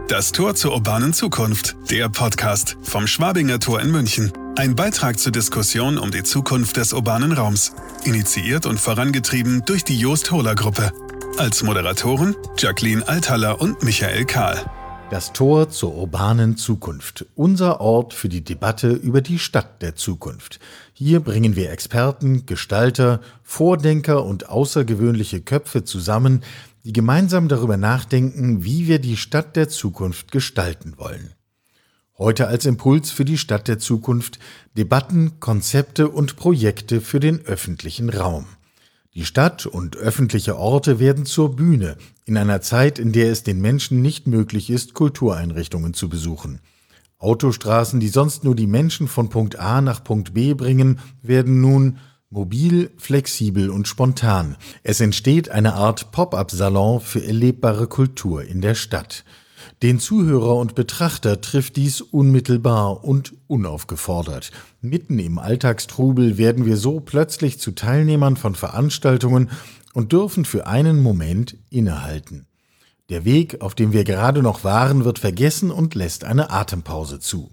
Das Tor zur urbanen Zukunft, der Podcast vom Schwabinger Tor in München. Ein Beitrag zur Diskussion um die Zukunft des urbanen Raums. Initiiert und vorangetrieben durch die Jost-Hohler-Gruppe. Als Moderatoren Jacqueline Althaller und Michael Kahl. Das Tor zur urbanen Zukunft. Unser Ort für die Debatte über die Stadt der Zukunft. Hier bringen wir Experten, Gestalter, Vordenker und außergewöhnliche Köpfe zusammen, die gemeinsam darüber nachdenken, wie wir die Stadt der Zukunft gestalten wollen. Heute als Impuls für die Stadt der Zukunft Debatten, Konzepte und Projekte für den öffentlichen Raum. Die Stadt und öffentliche Orte werden zur Bühne, in einer Zeit, in der es den Menschen nicht möglich ist, Kultureinrichtungen zu besuchen. Autostraßen, die sonst nur die Menschen von Punkt A nach Punkt B bringen, werden nun mobil, flexibel und spontan. Es entsteht eine Art Pop-up-Salon für erlebbare Kultur in der Stadt. Den Zuhörer und Betrachter trifft dies unmittelbar und unaufgefordert. Mitten im Alltagstrubel werden wir so plötzlich zu Teilnehmern von Veranstaltungen und dürfen für einen Moment innehalten. Der Weg, auf dem wir gerade noch waren, wird vergessen und lässt eine Atempause zu.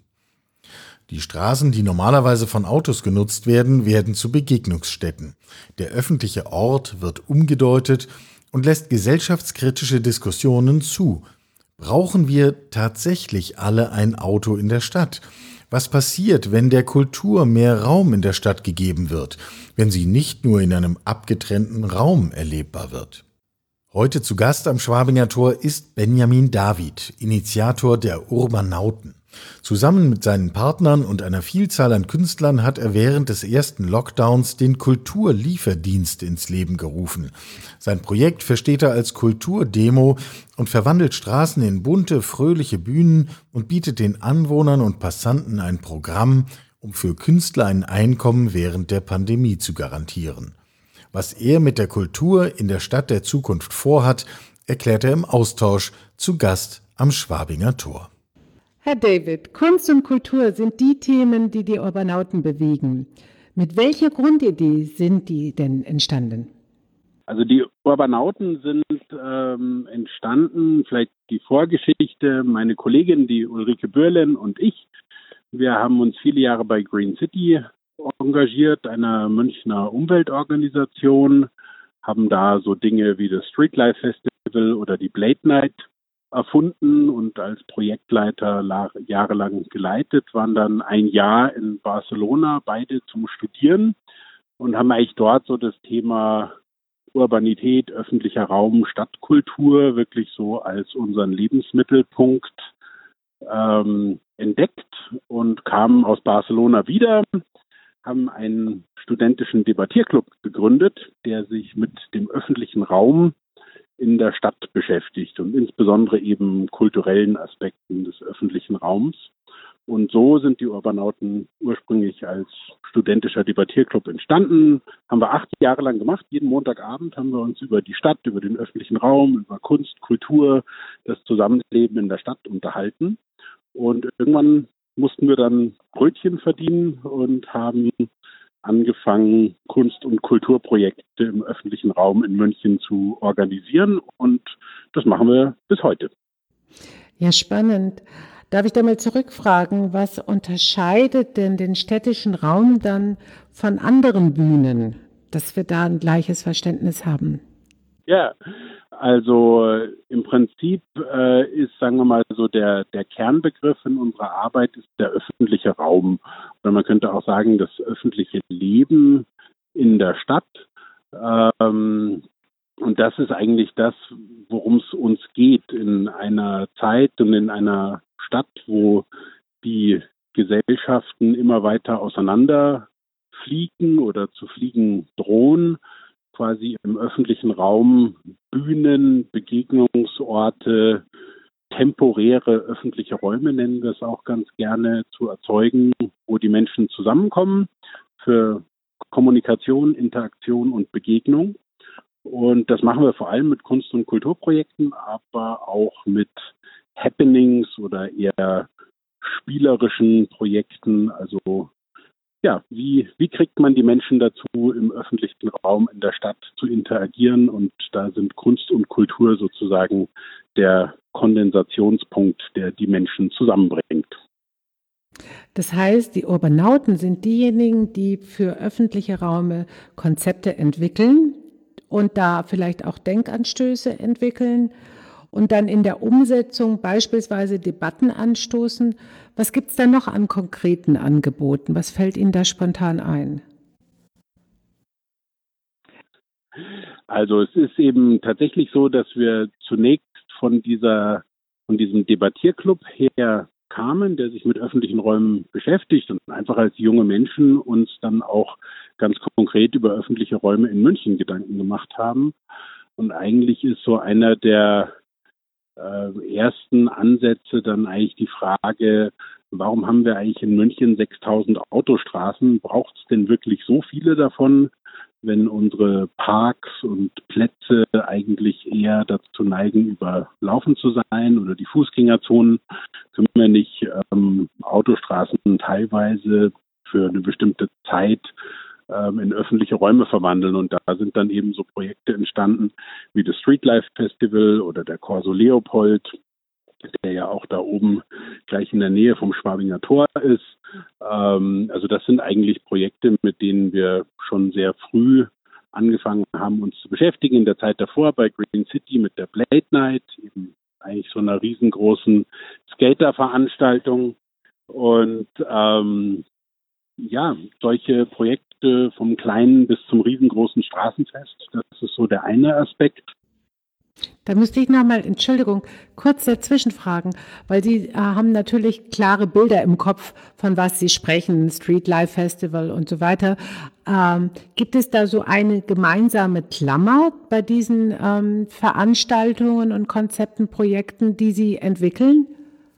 Die Straßen, die normalerweise von Autos genutzt werden, werden zu Begegnungsstätten. Der öffentliche Ort wird umgedeutet und lässt gesellschaftskritische Diskussionen zu. Brauchen wir tatsächlich alle ein Auto in der Stadt? Was passiert, wenn der Kultur mehr Raum in der Stadt gegeben wird, wenn sie nicht nur in einem abgetrennten Raum erlebbar wird? Heute zu Gast am Schwabinger Tor ist Benjamin David, Initiator der Urbanauten. Zusammen mit seinen Partnern und einer Vielzahl an Künstlern hat er während des ersten Lockdowns den Kulturlieferdienst ins Leben gerufen. Sein Projekt versteht er als Kulturdemo und verwandelt Straßen in bunte, fröhliche Bühnen und bietet den Anwohnern und Passanten ein Programm, um für Künstler ein Einkommen während der Pandemie zu garantieren. Was er mit der Kultur in der Stadt der Zukunft vorhat, erklärt er im Austausch zu Gast am Schwabinger Tor. Herr David, Kunst und Kultur sind die Themen, die die Urbanauten bewegen. Mit welcher Grundidee sind die denn entstanden? Also die Urbanauten sind entstanden, vielleicht die Vorgeschichte, meine Kollegin, die Ulrike Bürlen und ich. Wir haben uns viele Jahre bei Green City engagiert, einer Münchner Umweltorganisation, haben da so Dinge wie das Streetlife Festival oder die Blade Night erfunden und als Projektleiter jahrelang geleitet, waren dann ein Jahr in Barcelona, beide zum Studieren und haben eigentlich dort so das Thema Urbanität, öffentlicher Raum, Stadtkultur wirklich so als unseren Lebensmittelpunkt entdeckt und kamen aus Barcelona wieder, haben einen studentischen Debattierclub gegründet, der sich mit dem öffentlichen Raum in der Stadt beschäftigt und insbesondere eben kulturellen Aspekten des öffentlichen Raums. Und so sind die Urbanauten ursprünglich als studentischer Debattierclub entstanden. Haben wir 8 Jahre lang gemacht. Jeden Montagabend haben wir uns über die Stadt, über den öffentlichen Raum, über Kunst, Kultur, das Zusammenleben in der Stadt unterhalten. Und irgendwann mussten wir dann Brötchen verdienen und haben angefangen, Kunst- und Kulturprojekte im öffentlichen Raum in München zu organisieren. Und das machen wir bis heute. Ja, spannend. Darf ich da mal zurückfragen, was unterscheidet denn den städtischen Raum dann von anderen Bühnen, dass wir da ein gleiches Verständnis haben? Ja, also im Prinzip ist, sagen wir mal, so der Kernbegriff in unserer Arbeit ist der öffentliche Raum. Oder man könnte auch sagen, das öffentliche Leben in der Stadt. Und das ist eigentlich das, worum es uns geht in einer Zeit und in einer Stadt, wo die Gesellschaften immer weiter auseinander fliegen oder zu fliegen drohen. Quasi im öffentlichen Raum Bühnen, Begegnungsorte, temporäre öffentliche Räume, nennen wir es auch ganz gerne, zu erzeugen, wo die Menschen zusammenkommen für Kommunikation, Interaktion und Begegnung. Und das machen wir vor allem mit Kunst- und Kulturprojekten, aber auch mit Happenings oder eher spielerischen Projekten, also ja, wie kriegt man die Menschen dazu, im öffentlichen Raum in der Stadt zu interagieren? Und da sind Kunst und Kultur sozusagen der Kondensationspunkt, der die Menschen zusammenbringt. Das heißt, die Urbanauten sind diejenigen, die für öffentliche Räume Konzepte entwickeln und da vielleicht auch Denkanstöße entwickeln und dann in der Umsetzung beispielsweise Debatten anstoßen. Was gibt es da noch an konkreten Angeboten? Was fällt Ihnen da spontan ein? Also es ist eben tatsächlich so, dass wir zunächst von diesem Debattierclub her kamen, der sich mit öffentlichen Räumen beschäftigt und einfach als junge Menschen uns dann auch ganz konkret über öffentliche Räume in München Gedanken gemacht haben. Und eigentlich ist so einer der ersten Ansätze dann eigentlich die Frage, warum haben wir eigentlich in München 6000 Autostraßen? Braucht es denn wirklich so viele davon, wenn unsere Parks und Plätze eigentlich eher dazu neigen, überlaufen zu sein, oder die Fußgängerzonen? Können wir nicht Autostraßen teilweise für eine bestimmte Zeit in öffentliche Räume verwandeln? Und da sind dann eben so Projekte entstanden wie das Streetlife Festival oder der Corso Leopold, der ja auch da oben gleich in der Nähe vom Schwabinger Tor ist. Also das sind eigentlich Projekte, mit denen wir schon sehr früh angefangen haben, uns zu beschäftigen. In der Zeit davor bei Green City mit der Blade Night, eben eigentlich so einer riesengroßen Skater-Veranstaltung. Und solche Projekte vom kleinen bis zum riesengroßen Straßenfest, das ist so der eine Aspekt. Da müsste ich nochmal, Entschuldigung, kurz dazwischen fragen, weil Sie haben natürlich klare Bilder im Kopf, von was Sie sprechen, Streetlife Festival und so weiter. Gibt es da so eine gemeinsame Klammer bei diesen Veranstaltungen und Konzepten, Projekten, die Sie entwickeln?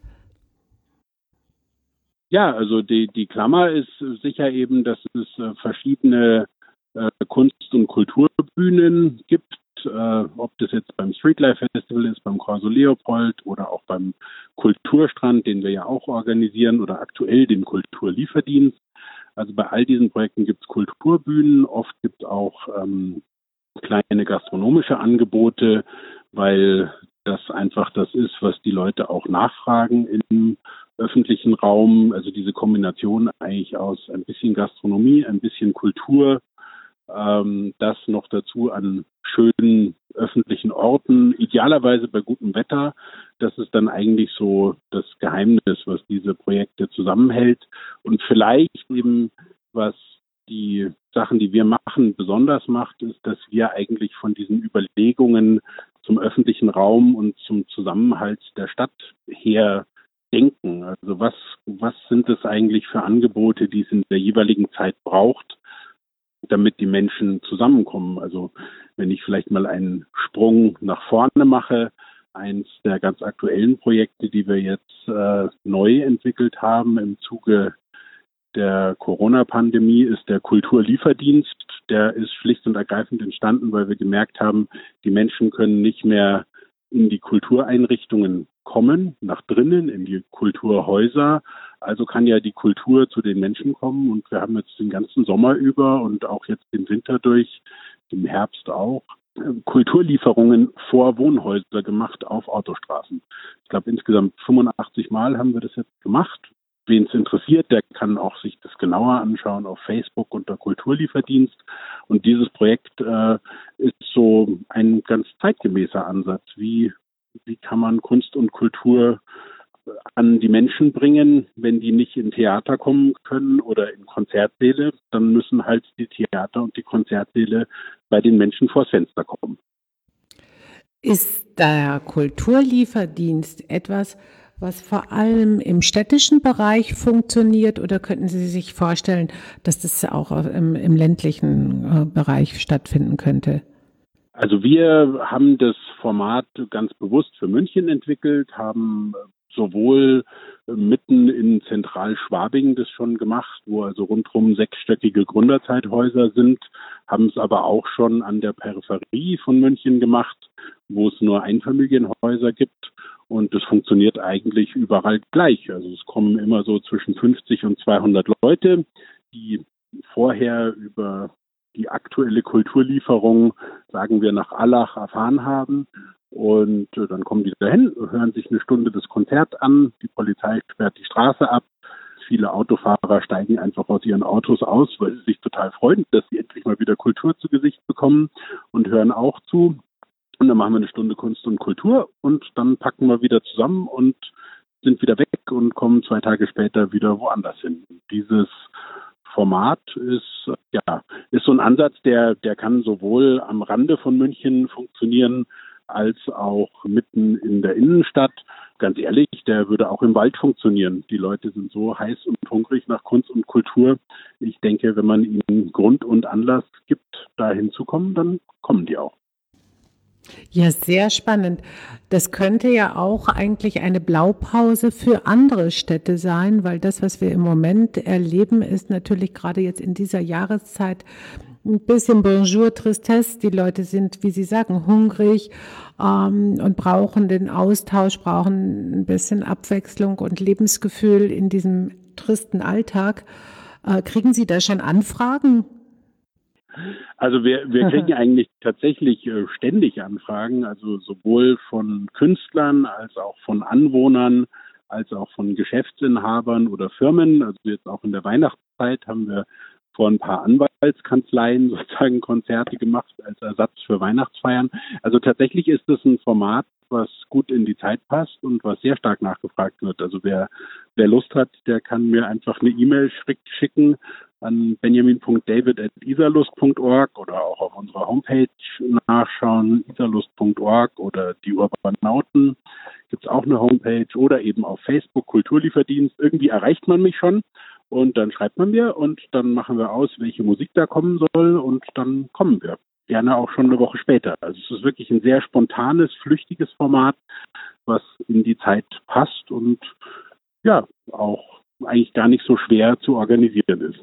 Ja, also die Klammer ist sicher eben, dass es verschiedene Kunst- und Kulturbühnen gibt. Ob das jetzt beim Streetlife Festival ist, beim Corso Leopold oder auch beim Kulturstrand, den wir ja auch organisieren, oder aktuell dem Kulturlieferdienst. Also bei all diesen Projekten gibt es Kulturbühnen, oft gibt es auch kleine gastronomische Angebote, weil das einfach das ist, was die Leute auch nachfragen im öffentlichen Raum. Also diese Kombination eigentlich aus ein bisschen Gastronomie, ein bisschen Kultur, das noch dazu an schönen öffentlichen Orten, idealerweise bei gutem Wetter. Das ist dann eigentlich so das Geheimnis, was diese Projekte zusammenhält. Und vielleicht eben, was die Sachen, die wir machen, besonders macht, ist, dass wir eigentlich von diesen Überlegungen zum öffentlichen Raum und zum Zusammenhalt der Stadt her denken. Also was sind es eigentlich für Angebote, die es in der jeweiligen Zeit braucht, damit die Menschen zusammenkommen? Also wenn ich vielleicht mal einen Sprung nach vorne mache, eins der ganz aktuellen Projekte, die wir jetzt neu entwickelt haben im Zuge der Corona-Pandemie, ist der Kulturlieferdienst. Der ist schlicht und ergreifend entstanden, weil wir gemerkt haben, die Menschen können nicht mehr in die Kultureinrichtungen kommen, nach drinnen, in die Kulturhäuser. Also kann ja die Kultur zu den Menschen kommen, und wir haben jetzt den ganzen Sommer über und auch jetzt den Winter durch, im Herbst auch, Kulturlieferungen vor Wohnhäuser gemacht auf Autostraßen. Ich glaube, insgesamt 85 Mal haben wir das jetzt gemacht. Wen es interessiert, der kann auch sich das genauer anschauen auf Facebook unter Kulturlieferdienst. Und dieses Projekt ist so ein ganz zeitgemäßer Ansatz. Wie kann man Kunst und Kultur an die Menschen bringen, wenn die nicht in Theater kommen können oder in Konzertsäle? Dann müssen halt die Theater und die Konzertsäle bei den Menschen vors Fenster kommen. Ist der Kulturlieferdienst etwas, was vor allem im städtischen Bereich funktioniert, oder könnten Sie sich vorstellen, dass das auch im ländlichen Bereich stattfinden könnte? Also wir haben das Format ganz bewusst für München entwickelt, haben sowohl mitten in Zentralschwabing das schon gemacht, wo also rundherum 6-stöckige Gründerzeithäuser sind, haben es aber auch schon an der Peripherie von München gemacht, wo es nur Einfamilienhäuser gibt. Und das funktioniert eigentlich überall gleich. Also es kommen immer so zwischen 50 und 200 Leute, die vorher über die aktuelle Kulturlieferung, sagen wir, nach Allach erfahren haben. Und dann kommen die dahin, hören sich eine Stunde das Konzert an, die Polizei sperrt die Straße ab. Viele Autofahrer steigen einfach aus ihren Autos aus, weil sie sich total freuen, dass sie endlich mal wieder Kultur zu Gesicht bekommen und hören auch zu. Und dann machen wir eine Stunde Kunst und Kultur und dann packen wir wieder zusammen und sind wieder weg und kommen 2 Tage später wieder woanders hin. Dieses Format ist so ein Ansatz, der kann sowohl am Rande von München funktionieren, als auch mitten in der Innenstadt. Ganz ehrlich, der würde auch im Wald funktionieren. Die Leute sind so heiß und hungrig nach Kunst und Kultur. Ich denke, wenn man ihnen Grund und Anlass gibt, da hinzukommen, dann kommen die auch. Ja, sehr spannend. Das könnte ja auch eigentlich eine Blaupause für andere Städte sein, weil das, was wir im Moment erleben, ist natürlich gerade jetzt in dieser Jahreszeit ein bisschen Bonjour, Tristesse. Die Leute sind, wie Sie sagen, hungrig und brauchen den Austausch, brauchen ein bisschen Abwechslung und Lebensgefühl in diesem tristen Alltag. Kriegen Sie da schon Anfragen? Also wir kriegen eigentlich tatsächlich ständig Anfragen, also sowohl von Künstlern als auch von Anwohnern, als auch von Geschäftsinhabern oder Firmen. Also jetzt auch in der Weihnachtszeit haben wir vor ein paar Anwaltskanzleien sozusagen Konzerte gemacht als Ersatz für Weihnachtsfeiern. Also tatsächlich ist das ein Format, was gut in die Zeit passt und was sehr stark nachgefragt wird. Also wer Lust hat, der kann mir einfach eine E-Mail schicken an benjamin.david@isarlust.org oder auch auf unserer Homepage nachschauen, isarlust.org oder die Urbanauten. Gibt es auch eine Homepage oder eben auf Facebook Kulturlieferdienst. Irgendwie erreicht man mich schon und dann schreibt man mir und dann machen wir aus, welche Musik da kommen soll und dann kommen wir. Gerne auch schon eine Woche später. Also es ist wirklich ein sehr spontanes, flüchtiges Format, was in die Zeit passt und ja, auch eigentlich gar nicht so schwer zu organisieren ist.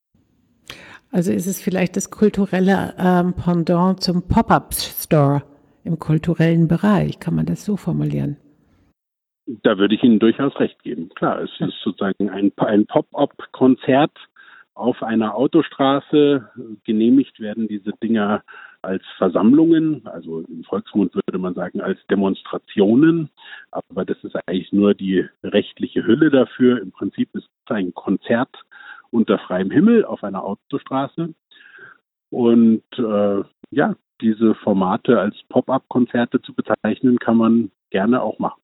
Also ist es vielleicht das kulturelle Pendant zum Pop-up-Store im kulturellen Bereich, kann man das so formulieren? Da würde ich Ihnen durchaus recht geben. Klar, es ist sozusagen ein Pop-up-Konzert auf einer Autostraße. Genehmigt werden diese Dinger als Versammlungen, also im Volksmund würde man sagen als Demonstrationen. Aber das ist eigentlich nur die rechtliche Hülle dafür. Im Prinzip ist es ein Konzert unter freiem Himmel auf einer Autostraße. Und diese Formate als Pop-up-Konzerte zu bezeichnen, kann man gerne auch machen.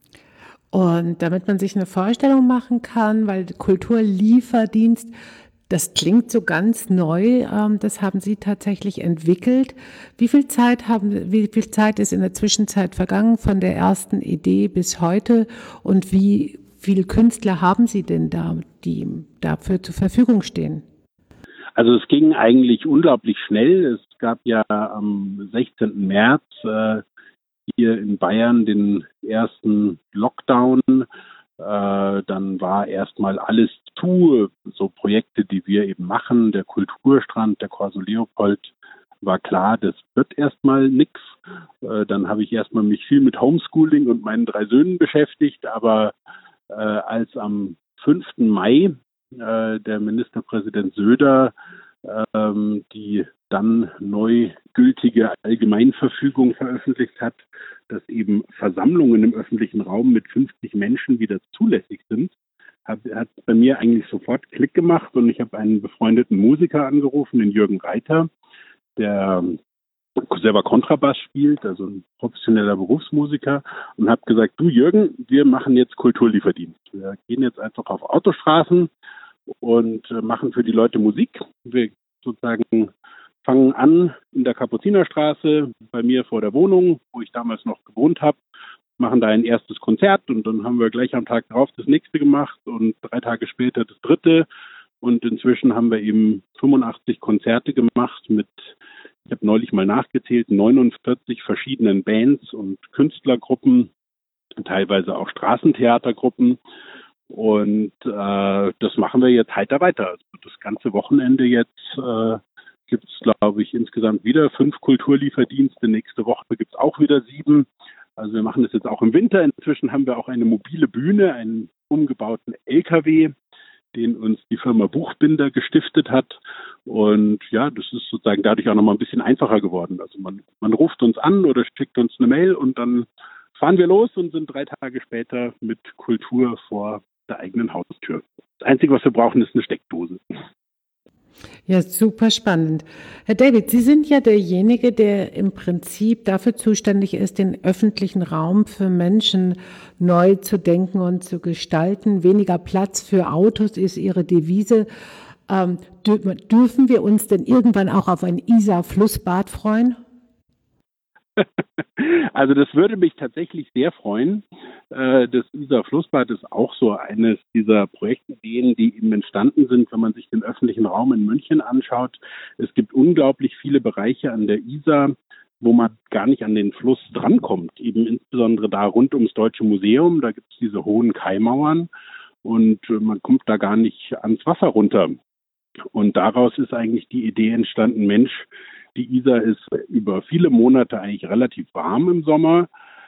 Und damit man sich eine Vorstellung machen kann, weil Kulturlieferdienst, das klingt so ganz neu, das haben Sie tatsächlich entwickelt. Wie viel Zeit ist in der Zwischenzeit vergangen von der ersten Idee bis heute und wie viele Künstler haben Sie denn da, die dafür zur Verfügung stehen? Also es ging eigentlich unglaublich schnell. Es gab ja am 16. März hier in Bayern den ersten Lockdown. Dann war erstmal alles zu, so Projekte, die wir eben machen, der Kulturstrand, der Corso Leopold, war klar, das wird erstmal nichts. Dann habe ich erstmal mich viel mit Homeschooling und meinen 3 Söhnen beschäftigt, aber als am 5. Mai der Ministerpräsident Söder die dann neu gültige Allgemeinverfügung veröffentlicht hat, dass eben Versammlungen im öffentlichen Raum mit 50 Menschen wieder zulässig sind, hat bei mir eigentlich sofort Klick gemacht und ich habe einen befreundeten Musiker angerufen, den Jürgen Reiter, der selber Kontrabass spielt, also ein professioneller Berufsmusiker, und habe gesagt, du Jürgen, wir machen jetzt Kulturlieferdienst. Wir gehen jetzt einfach auf Autostraßen und machen für die Leute Musik. Wir sozusagen fangen an in der Kapuzinerstraße bei mir vor der Wohnung, wo ich damals noch gewohnt habe, machen da ein erstes Konzert und dann haben wir gleich am Tag darauf das nächste gemacht und 3 Tage später das dritte und inzwischen haben wir eben 85 Konzerte gemacht mit, ich habe neulich mal nachgezählt, 49 verschiedenen Bands und Künstlergruppen, teilweise auch Straßentheatergruppen. Und das machen wir jetzt heiter weiter. Also das ganze Wochenende jetzt gibt es, glaube ich, insgesamt wieder 5 Kulturlieferdienste. Nächste Woche gibt es auch wieder 7. Also wir machen das jetzt auch im Winter. Inzwischen haben wir auch eine mobile Bühne, einen umgebauten LKW, den uns die Firma Buchbinder gestiftet hat. Und ja, das ist sozusagen dadurch auch nochmal ein bisschen einfacher geworden. Also man ruft uns an oder schickt uns eine Mail und dann fahren wir los und sind 3 Tage später mit Kultur vor der eigenen Haustür. Das Einzige, was wir brauchen, ist eine Steckdose. Ja, super spannend. Herr David, Sie sind ja derjenige, der im Prinzip dafür zuständig ist, den öffentlichen Raum für Menschen neu zu denken und zu gestalten. Weniger Platz für Autos ist Ihre Devise. Dürfen wir uns denn irgendwann auch auf ein Isar-Flussbad freuen? Also das würde mich tatsächlich sehr freuen. Das Isar-Flussbad ist auch so eines dieser Projektideen, die eben entstanden sind, wenn man sich den öffentlichen Raum in München anschaut. Es gibt unglaublich viele Bereiche an der Isar, wo man gar nicht an den Fluss drankommt. Eben insbesondere da rund ums Deutsche Museum, da gibt es diese hohen Kaimauern und man kommt da gar nicht ans Wasser runter. Und daraus ist eigentlich die Idee entstanden, Mensch, die Isar ist über viele Monate eigentlich relativ warm im Sommer.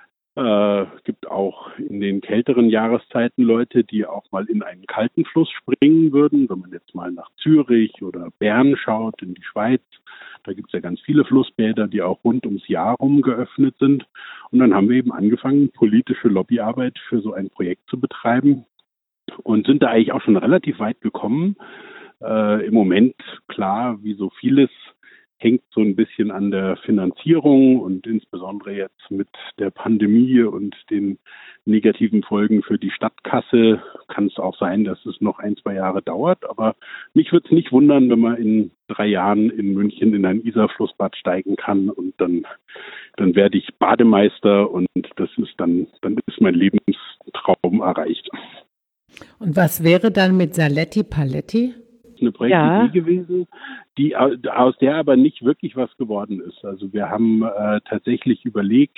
Gibt auch in den kälteren Jahreszeiten Leute, die auch mal in einen kalten Fluss springen würden. Wenn man jetzt mal nach Zürich oder Bern schaut, in die Schweiz, da gibt es ja ganz viele Flussbäder, die auch rund ums Jahr rum geöffnet sind. Und dann haben wir eben angefangen, politische Lobbyarbeit für so ein Projekt zu betreiben und sind da eigentlich auch schon relativ weit gekommen. Im Moment, klar, wie so vieles, hängt so ein bisschen an der Finanzierung und insbesondere jetzt mit der Pandemie und den negativen Folgen für die Stadtkasse kann es auch sein, dass es noch 1-2 Jahre dauert. Aber mich würde es nicht wundern, wenn man in 3 Jahren in München in ein Isar-Flussbad steigen kann und dann werde ich Bademeister und das ist dann ist mein Lebenstraum erreicht. Und was wäre dann mit Saletti Paletti? Eine Projektidee gewesen, aus der aber nicht wirklich was geworden ist. Also wir haben tatsächlich überlegt,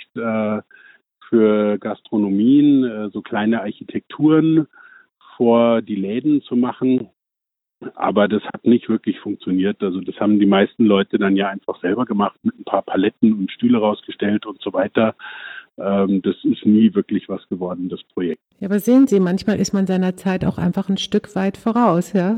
für Gastronomien so kleine Architekturen vor die Läden zu machen, aber das hat nicht wirklich funktioniert. Also das haben die meisten Leute dann ja einfach selber gemacht, mit ein paar Paletten und Stühle rausgestellt und so weiter. Das ist nie wirklich was geworden, das Projekt. Ja, aber sehen Sie, manchmal ist man seiner Zeit auch einfach ein Stück weit voraus, ja?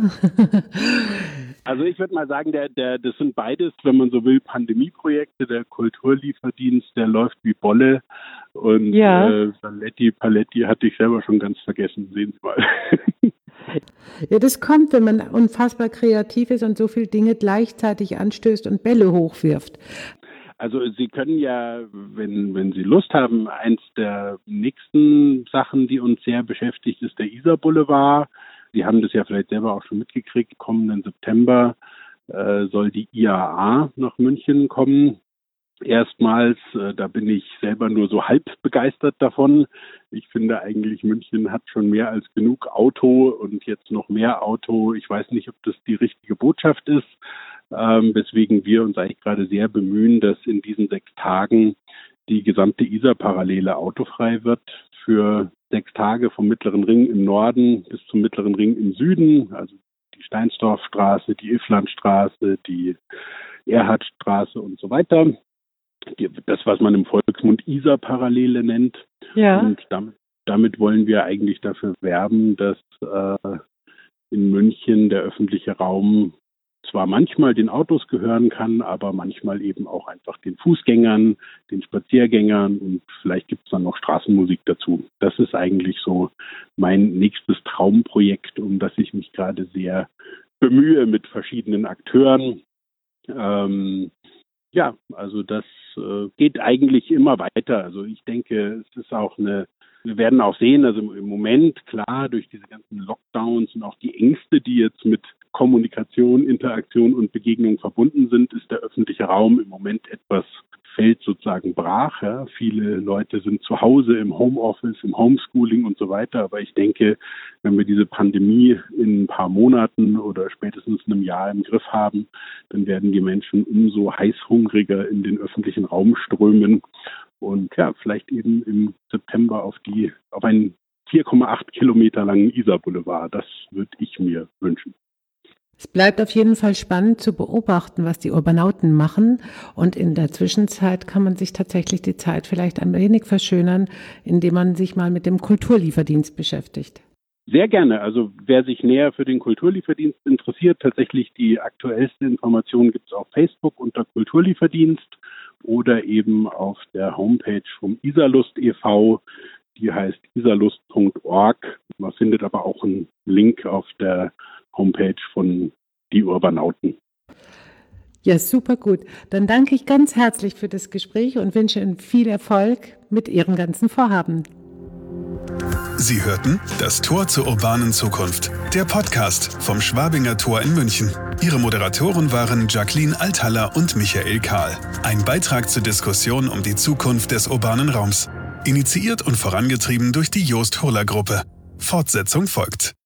Also ich würde mal sagen, das sind beides, wenn man so will, Pandemieprojekte. Der Kulturlieferdienst, der läuft wie Bolle und Saletti Paletti hatte ich selber schon ganz vergessen, sehen Sie mal. Ja, das kommt, wenn man unfassbar kreativ ist und so viele Dinge gleichzeitig anstößt und Bälle hochwirft. Also Sie können ja, wenn Sie Lust haben, eins der nächsten Sachen, die uns sehr beschäftigt, ist der Isar Boulevard. Sie haben das ja vielleicht selber auch schon mitgekriegt. Kommenden September soll die IAA nach München kommen. Erstmals, da bin ich selber nur so halb begeistert davon. Ich finde eigentlich, München hat schon mehr als genug Auto und jetzt noch mehr Auto. Ich weiß nicht, ob das die richtige Botschaft ist, weswegen wir uns eigentlich gerade sehr bemühen, dass in diesen 6 Tagen die gesamte Isar-Parallele autofrei wird für 6 Tage vom Mittleren Ring im Norden bis zum Mittleren Ring im Süden, also die Steinsdorfstraße, die Ifflandstraße, die Erhardstraße und so weiter. Das, was man im Volksmund Isar-Parallele nennt. Ja. Und damit wollen wir eigentlich dafür werben, dass in München der öffentliche Raum zwar manchmal den Autos gehören kann, aber manchmal eben auch einfach den Fußgängern, den Spaziergängern und vielleicht gibt es dann noch Straßenmusik dazu. Das ist eigentlich so mein nächstes Traumprojekt, um das ich mich gerade sehr bemühe mit verschiedenen Akteuren. Ja, also das geht eigentlich immer weiter. Also ich denke, es ist auch wir werden auch sehen, also im Moment, klar, durch diese ganzen Lockdowns und auch die Ängste, die jetzt mit Kommunikation, Interaktion und Begegnung verbunden sind, ist der öffentliche Raum im Moment fällt sozusagen brach. Ja. Viele Leute sind zu Hause im Homeoffice, im Homeschooling und so weiter. Aber ich denke, wenn wir diese Pandemie in ein paar Monaten oder spätestens einem Jahr im Griff haben, dann werden die Menschen umso heißhungriger in den öffentlichen Raum strömen und ja, vielleicht eben im September auf einen 4,8 Kilometer langen Isar Boulevard. Das würde ich mir wünschen. Es bleibt auf jeden Fall spannend zu beobachten, was die Urbanauten machen. Und in der Zwischenzeit kann man sich tatsächlich die Zeit vielleicht ein wenig verschönern, indem man sich mal mit dem Kulturlieferdienst beschäftigt. Sehr gerne. Also wer sich näher für den Kulturlieferdienst interessiert, tatsächlich die aktuellste Information gibt es auf Facebook unter Kulturlieferdienst oder eben auf der Homepage vom Isarlust e.V., die heißt isarlust.org. Man findet aber auch einen Link auf der Homepage von die Urbanauten. Ja, super gut. Dann danke ich ganz herzlich für das Gespräch und wünsche Ihnen viel Erfolg mit Ihren ganzen Vorhaben. Sie hörten das Tor zur urbanen Zukunft, der Podcast vom Schwabinger Tor in München. Ihre Moderatoren waren Jacqueline Althaller und Michael Kahl. Ein Beitrag zur Diskussion um die Zukunft des urbanen Raums. Initiiert und vorangetrieben durch die Joost Hurler Gruppe. Fortsetzung folgt.